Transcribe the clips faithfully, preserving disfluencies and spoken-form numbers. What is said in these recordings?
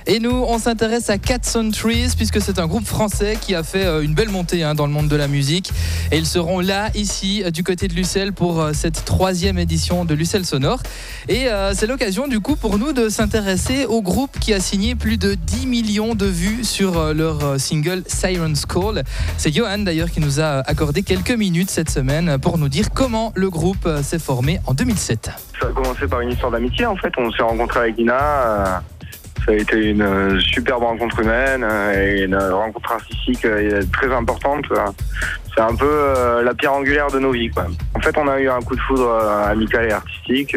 Et nous, on s'intéresse à Cats on Trees puisque c'est un groupe français qui a fait une belle montée hein, dans le monde de la musique. Et ils seront là, ici, du côté de Lucelle pour cette troisième édition de Lucelle Sonore. Et euh, c'est l'occasion du coup pour nous de s'intéresser au groupe qui a signé plus de dix millions de vues sur leur single Siren's Call. C'est Johan d'ailleurs qui nous a accordé quelques minutes cette semaine pour nous dire comment le groupe s'est formé en deux mille sept. Ça a commencé par une histoire d'amitié en fait. On s'est rencontrés avec Nina. Euh... Ça a été une superbe rencontre humaine et une rencontre artistique très importante. C'est un peu la pierre angulaire de nos vies, quoi. En fait, on a eu un coup de foudre amical et artistique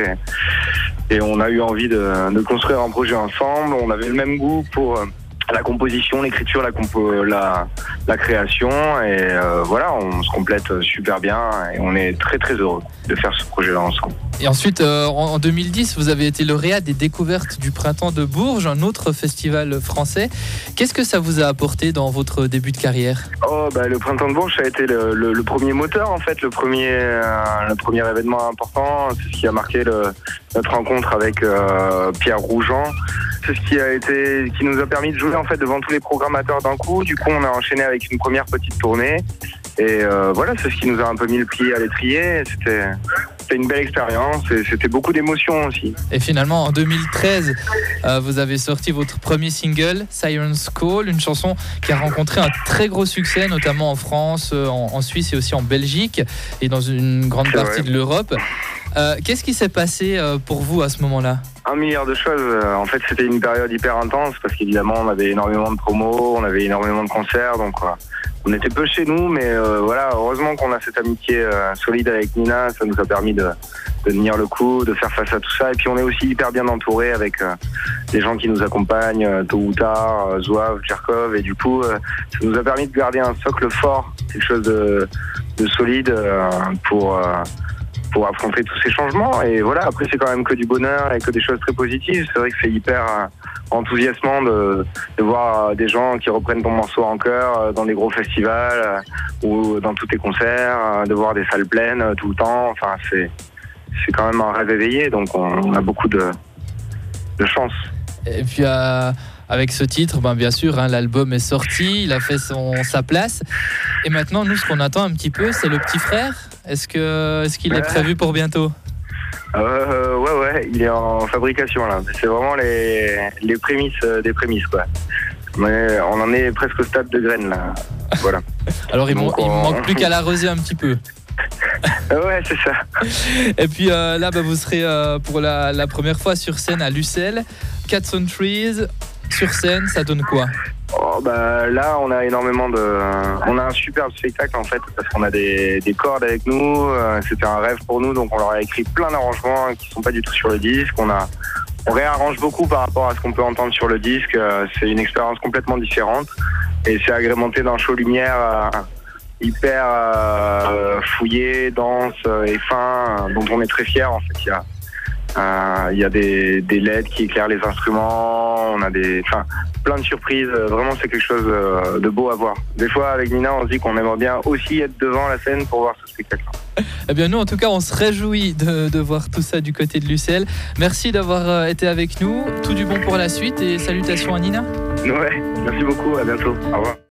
et, et on a eu envie de, de construire un projet ensemble. On avait le même goût pour la composition, l'écriture, la, compo, la, la création et euh, voilà, on se complète super bien et on est très très heureux de faire ce projet-là ensemble. Et ensuite, euh, en deux mille dix, vous avez été lauréat des découvertes du Printemps de Bourges, un autre festival français. Qu'est-ce que ça vous a apporté dans votre début de carrière ? Oh, bah, le Printemps de Bourges, ça a été le, le, le premier moteur, en fait, le premier, euh, le premier événement important. C'est ce qui a marqué le, notre rencontre avec euh, Pierre Rougeant. C'est ce qui a été, qui nous a permis de jouer en fait devant tous les programmateurs d'un coup. Du coup, on a enchaîné avec une première petite tournée. Et euh, voilà, c'est ce qui nous a un peu mis le pied à l'étrier. C'était, c'était une belle expérience et c'était beaucoup d'émotions aussi. Et finalement, en deux mille treize, euh, vous avez sorti votre premier single, Siren's Call, une chanson qui a rencontré un très gros succès, notamment en France, en, en Suisse et aussi en Belgique et dans une grande c'est partie vrai. de l'Europe. Euh, qu'est-ce qui s'est passé euh, pour vous à ce moment-là ? Un milliard de choses. En fait, c'était une période hyper intense parce qu'évidemment, on avait énormément de promos, on avait énormément de concerts, donc quoi. On était peu chez nous, mais euh, voilà, heureusement qu'on a cette amitié euh, solide avec Nina, ça nous a permis de, de tenir le coup, de faire face à tout ça. Et puis, on est aussi hyper bien entouré avec euh, des gens qui nous accompagnent euh, tôt ou tard, euh, Zouav, Tcherkov, et du coup, euh, ça nous a permis de garder un socle fort, quelque chose de, de solide euh, pour. Euh, pour affronter tous ces changements. Et voilà, après c'est quand même que du bonheur et que des choses très positives. C'est vrai que c'est hyper euh, enthousiasmant de, de voir des gens qui reprennent ton morceau en chœur euh, dans des gros festivals euh, ou dans tous tes concerts, euh, de voir des salles pleines euh, tout le temps. Enfin, c'est, c'est quand même un rêve éveillé, donc on, on a beaucoup de, de chance. Et puis euh, avec ce titre, ben, bien sûr, hein, l'album est sorti, il a fait son, sa place. Et maintenant, nous, ce qu'on attend un petit peu, c'est le petit frère. Est-ce, que, est-ce qu'il est prévu pour bientôt ? euh, Ouais, ouais, il est en fabrication là. C'est vraiment les, les prémices euh, des prémices, quoi. Mais on en est presque au stade de graines là. Voilà. Alors il ne on... manque plus qu'à l'arroser un petit peu. Ouais, c'est ça. Et puis euh, là, bah, vous serez euh, pour la, la première fois sur scène à Lucelle. Cats on Trees, sur scène, ça donne quoi ? Oh, bah, là, on a énormément de... On a un superbe spectacle, en fait, parce qu'on a des, des cordes avec nous. Euh, c'était un rêve pour nous, donc on leur a écrit plein d'arrangements qui sont pas du tout sur le disque. On a... On réarrange beaucoup par rapport à ce qu'on peut entendre sur le disque. Euh, c'est une expérience complètement différente. Et c'est agrémenté d'un show lumière euh, hyper euh, fouillé, dense et fin, euh, dont on est très fiers, en fait. Il y a... Il euh, y a des, des L E D qui éclairent les instruments, on a des, enfin, plein de surprises. Vraiment, c'est quelque chose de beau à voir. Des fois, avec Nina, on se dit qu'on aimerait bien aussi être devant la scène pour voir ce spectacle. Eh bien, nous, en tout cas, on se réjouit de, de voir tout ça du côté de Lucelle. Merci d'avoir été avec nous. Tout du bon pour la suite et salutations à Nina. Ouais, merci beaucoup. À bientôt. Au revoir.